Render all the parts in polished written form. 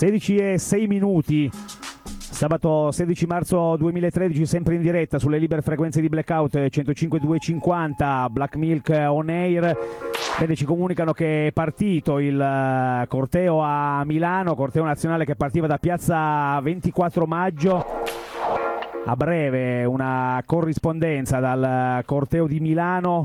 16:06. Sabato 16 marzo 2013, sempre in diretta sulle libere frequenze di Blackout 105.250 Black Milk On Air. Bene, ci comunicano che è partito il corteo a Milano, corteo nazionale che partiva da piazza 24 maggio. A breve una corrispondenza dal corteo di Milano.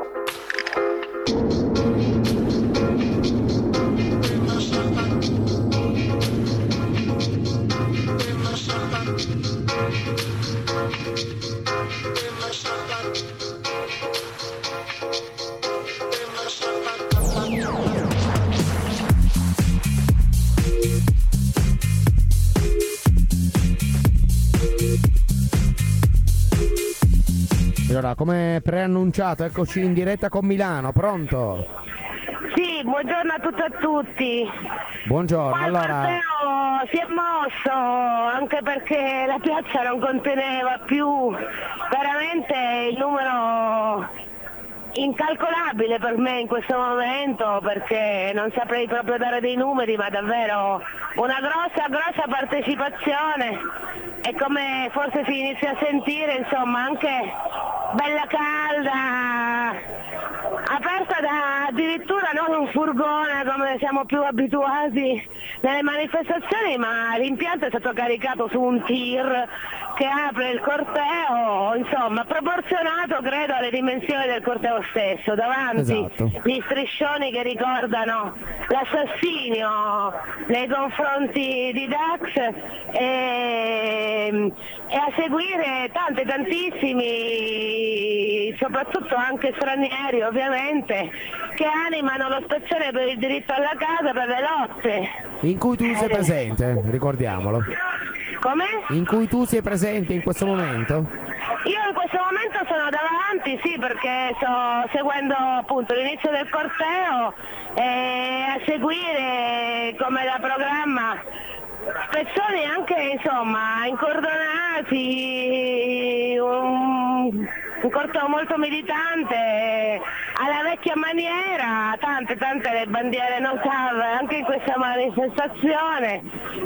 Allora, come preannunciato, eccoci in diretta con Milano, pronto? Sì, buongiorno a tutti e a tutti. Buongiorno, Poi allora... si è mosso anche perché la piazza non conteneva più veramente il numero incalcolabile per me in questo momento, perché non saprei proprio dare dei numeri, ma davvero una grossa partecipazione, e come forse si inizia a sentire, insomma, anche bella calda, aperta da addirittura non un furgone come siamo più abituati nelle manifestazioni, ma l'impianto è stato caricato su un tir che apre il corteo, insomma proporzionato credo alle dimensioni del corteo stesso, davanti gli striscioni che ricordano l'assassinio nei confronti di Dax, e a seguire tantissimi, soprattutto anche stranieri ovviamente, che animano lo spezzone per il diritto alla casa, per le lotte. In cui tu sei presente, ricordiamolo. Come? In cui tu sei presente in questo momento? Io in questo momento sono davanti, sì, perché sto seguendo appunto l'inizio del corteo e a seguire come da programma spezzoni anche insomma incordonati, un corteo molto militante alla vecchia maniera, tante le bandiere no cover anche in questa manifestazione,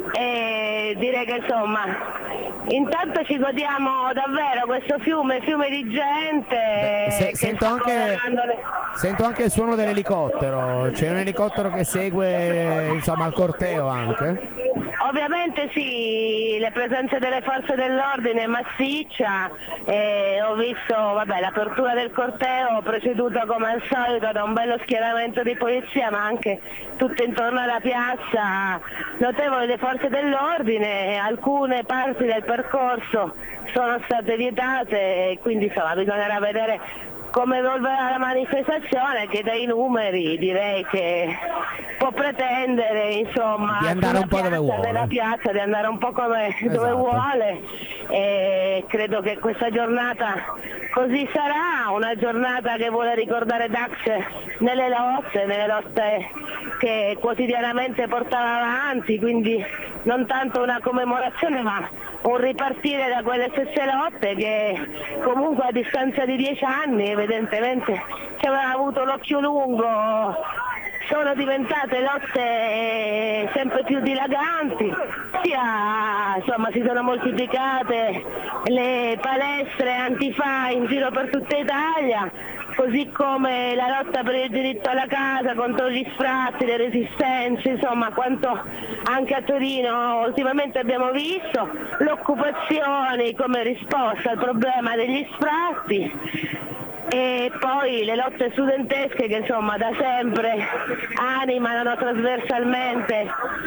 e direi che insomma intanto ci godiamo davvero questo fiume di gente. Sento anche il suono dell'elicottero, c'è un elicottero che segue insomma il corteo anche? Ovviamente sì, le presenze delle forze dell'ordine è massiccia, ho visto l'apertura del corteo preceduta come al solito da un bello schieramento di polizia, ma anche tutto intorno alla piazza notevoli le forze dell'ordine, alcune parti del percorso sono state vietate e quindi insomma bisognerà vedere come evolverà la manifestazione, che dai numeri direi che può pretendere insomma di andare un po' dove vuole, nella piazza, di andare un po' come dove vuole, e credo che questa giornata così sarà, una giornata che vuole ricordare Dax nelle lotte che quotidianamente portava avanti, quindi non tanto una commemorazione ma un ripartire da quelle stesse lotte che comunque a distanza di 10 anni evidentemente ci avevano avuto l'occhio lungo, sono diventate lotte sempre più dilaganti, insomma si sono moltiplicate le palestre antifa in giro per tutta Italia, così come la lotta per il diritto alla casa contro gli sfratti, le resistenze, insomma quanto anche a Torino ultimamente abbiamo visto, l'occupazione come risposta al problema degli sfratti, e poi le lotte studentesche che insomma da sempre animano trasversalmente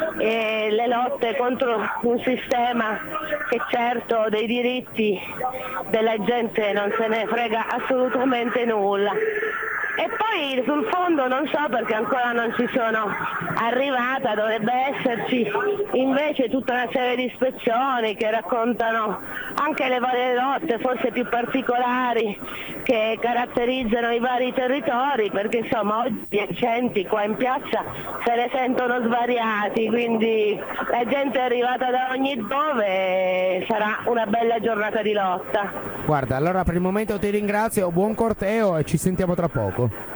le lotte contro un sistema che certo dei diritti della gente non se ne frega assolutamente nulla. E poi sul fondo non so perché ancora non ci sono arrivata, dovrebbe esserci invece tutta una serie di ispezioni che raccontano anche le varie lotte, forse più particolari, che caratterizzano i vari territori, perché insomma oggi gli accenti qua in piazza se ne sentono svariati, quindi la gente è arrivata da ogni dove, sarà una bella giornata di lotta. Guarda, allora per il momento ti ringrazio, buon corteo e ci sentiamo tra poco.